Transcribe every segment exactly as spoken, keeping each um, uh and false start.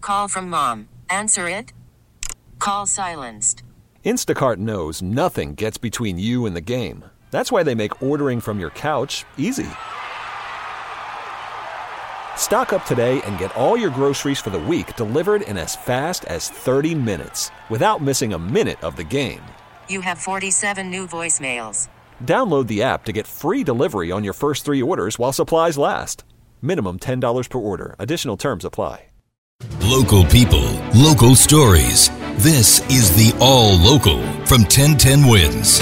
call from mom. Answer it. Call silenced. Instacart knows nothing gets between you and the game. That's why they make ordering from your couch easy. Stock up today and get all your groceries for the week delivered in as fast as thirty minutes without missing a minute of the game. You have forty-seven new voicemails. Download the app to get free delivery on your first three orders while supplies last. Minimum ten dollars per order. Additional terms apply. Local people, local stories. This is the All Local from ten ten Wins.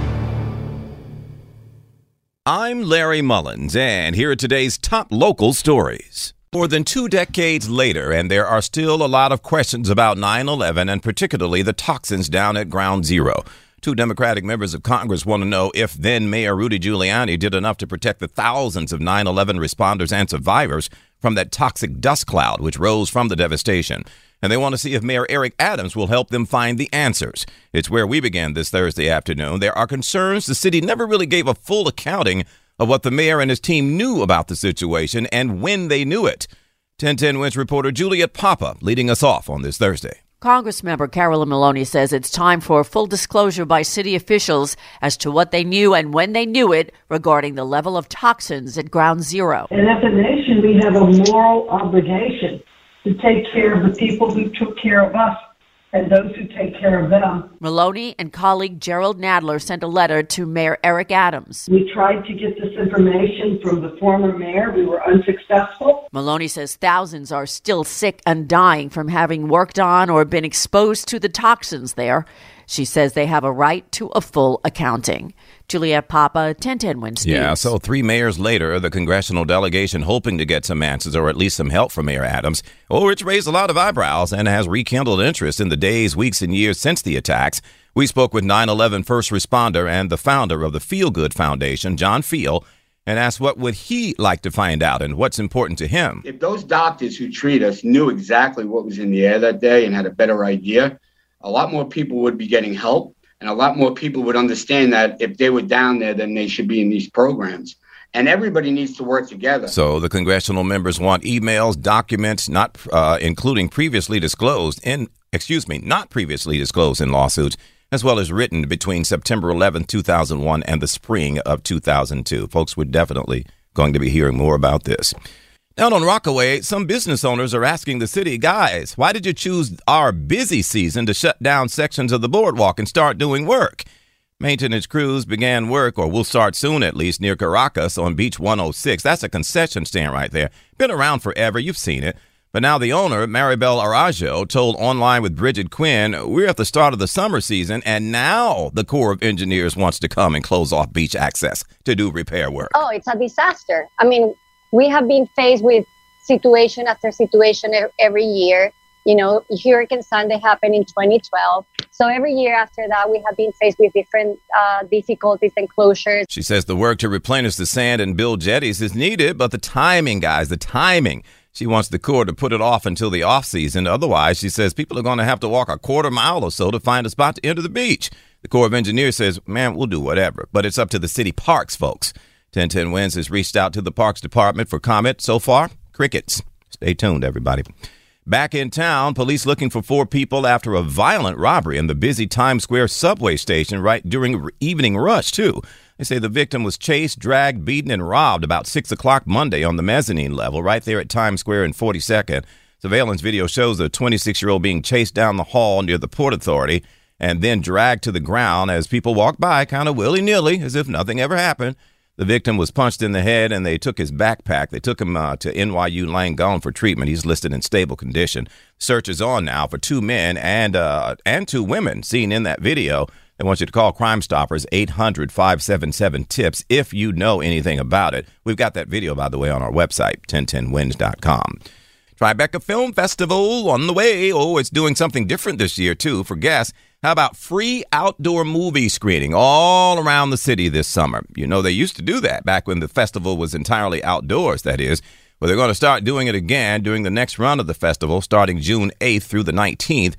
I'm Larry Mullins, and here are today's top local stories. More than two decades later, and there are still a lot of questions about nine eleven and particularly the toxins down at Ground Zero. Two Democratic members of Congress want to know if then Mayor Rudy Giuliani did enough to protect the thousands of nine eleven responders and survivors from that toxic dust cloud which rose from the devastation. And they want to see if Mayor Eric Adams will help them find the answers. It's where we began this Thursday afternoon. There are concerns the city never really gave a full accounting of what the mayor and his team knew about the situation and when they knew it. ten ten Wins reporter Juliet Papa leading us off on this Thursday. Congressmember Carolyn Maloney says it's time for full disclosure by city officials as to what they knew and when they knew it regarding the level of toxins at Ground Zero. And as a nation, we have a moral obligation to take care of the people who took care of us and those who take care of them. Maloney and colleague Gerald Nadler sent a letter to Mayor Eric Adams. We tried to get this information from the former mayor. We were unsuccessful. Maloney says thousands are still sick and dying from having worked on or been exposed to the toxins there. She says they have a right to a full accounting. Juliet Papa, ten ten Wins News. Yeah, so three mayors later, the congressional delegation hoping to get some answers or at least some help from Mayor Adams. Oh, it's raised a lot of eyebrows and has rekindled interest in the days, weeks, and years since the attacks. We spoke with nine eleven first responder and the founder of the Feel Good Foundation, John Feel, and asked what would he like to find out and what's important to him. If those doctors who treat us knew exactly what was in the air that day and had a better idea, a lot more people would be getting help, and a lot more people would understand that if they were down there, then they should be in these programs. And everybody needs to work together. So the congressional members want emails, documents, not uh, including previously disclosed in, excuse me, not previously disclosed in lawsuits, as well as written between September eleventh, two thousand one and the spring of two thousand two. Folks, we're definitely going to be hearing more about this. Down on Rockaway, some business owners are asking the city, guys, why did you choose our busy season to shut down sections of the boardwalk and start doing work? Maintenance crews began work, or will start soon at least, near Caracas on Beach one oh six. That's a concession stand right there. Been around forever. You've seen it. But now the owner, Maribel Arajo, told Online with Bridget Quinn, we're at the start of the summer season, and now the Corps of Engineers wants to come and close off beach access to do repair work. Oh, it's a disaster. I mean, we have been faced with situation after situation every year. You know, Hurricane Sandy happened in twenty twelve. So every year after that, we have been faced with different uh, difficulties and closures. She says the work to replenish the sand and build jetties is needed, but the timing, guys, the timing. She wants the Corps to put it off until the off season. Otherwise, she says people are going to have to walk a quarter mile or so to find a spot to enter the beach. The Corps of Engineers says, man, we'll do whatever, but it's up to the city parks, folks. ten ten Wins has reached out to the Parks Department for comment. So far, crickets. Stay tuned, everybody. Back in town, police looking for four people after a violent robbery in the busy Times Square subway station right during evening rush, too. They say the victim was chased, dragged, beaten, and robbed about six o'clock Monday on the mezzanine level right there at Times Square and forty-second. Surveillance video shows a twenty-six-year-old being chased down the hall near the Port Authority and then dragged to the ground as people walked by kind of willy-nilly as if nothing ever happened. The victim was punched in the head, and they took his backpack. They took him uh, to N Y U Langone for treatment. He's listed in stable condition. Search is on now for two men and uh, and two women seen in that video. They want you to call Crime Stoppers, eight hundred, five seven seven, TIPS, if you know anything about it. We've got that video, by the way, on our website, ten ten wins dot com. Tribeca Film Festival on the way. Oh, it's doing something different this year, too, for guests. How about free outdoor movie screening all around the city this summer? You know, they used to do that back when the festival was entirely outdoors, that is. Well, they're going to start doing it again during the next run of the festival, starting June eighth through the nineteenth.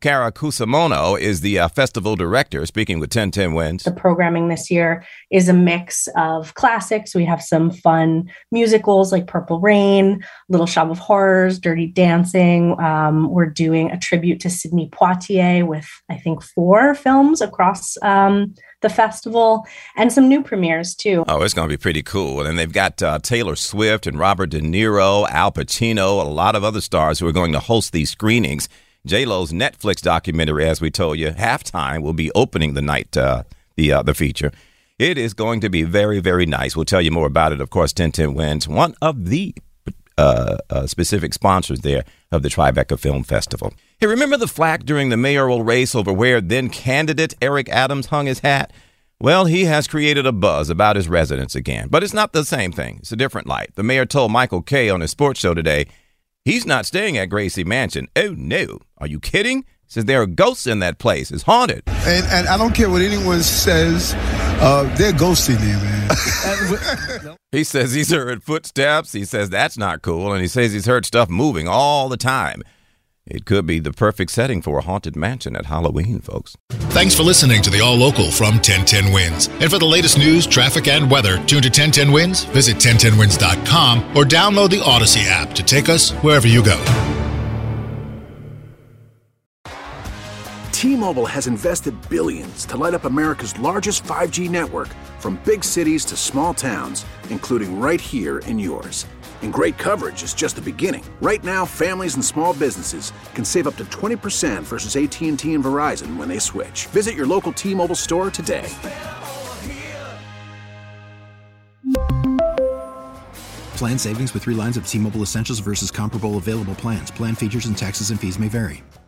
Kara Kusamono is the uh, festival director, speaking with ten ten Wins. The programming this year is a mix of classics. We have some fun musicals like Purple Rain, Little Shop of Horrors, Dirty Dancing. Um, we're doing a tribute to Sidney Poitier with, I think, four films across um, the festival, and some new premieres, too. Oh, it's going to be pretty cool. And they've got uh, Taylor Swift and Robert De Niro, Al Pacino, a lot of other stars who are going to host these screenings. J-Lo's Netflix documentary, as we told you, Halftime, will be opening the night, uh, the uh, the feature. It is going to be very, very nice. We'll tell you more about it. Of course, ten ten Wins, one of the uh, uh, specific sponsors there of the Tribeca Film Festival. Hey, remember the flack during the mayoral race over where then candidate Eric Adams hung his hat? Well, he has created a buzz about his residence again. But it's not the same thing. It's a different light. The mayor told Michael Kay on his sports show today he's not staying at Gracie Mansion. Oh, no. Are you kidding? Says there are ghosts in that place. It's haunted. And, and I don't care what anyone says. Uh, they're ghosts in there, man. He says he's heard footsteps. He says that's not cool. And he says he's heard stuff moving all the time. It could be the perfect setting for a haunted mansion at Halloween, folks. Thanks for listening to the All Local from ten ten Wins. And for the latest news, traffic, and weather, tune to ten ten Wins, visit ten ten wins dot com, or download the Odyssey app to take us wherever you go. T-Mobile has invested billions to light up America's largest five G network, from big cities to small towns, including right here in yours. And great coverage is just the beginning. Right now, families and small businesses can save up to twenty percent versus A T and T and Verizon when they switch. Visit your local T-Mobile store today. Plan savings with three lines of T-Mobile Essentials versus comparable available plans. Plan features and taxes and fees may vary.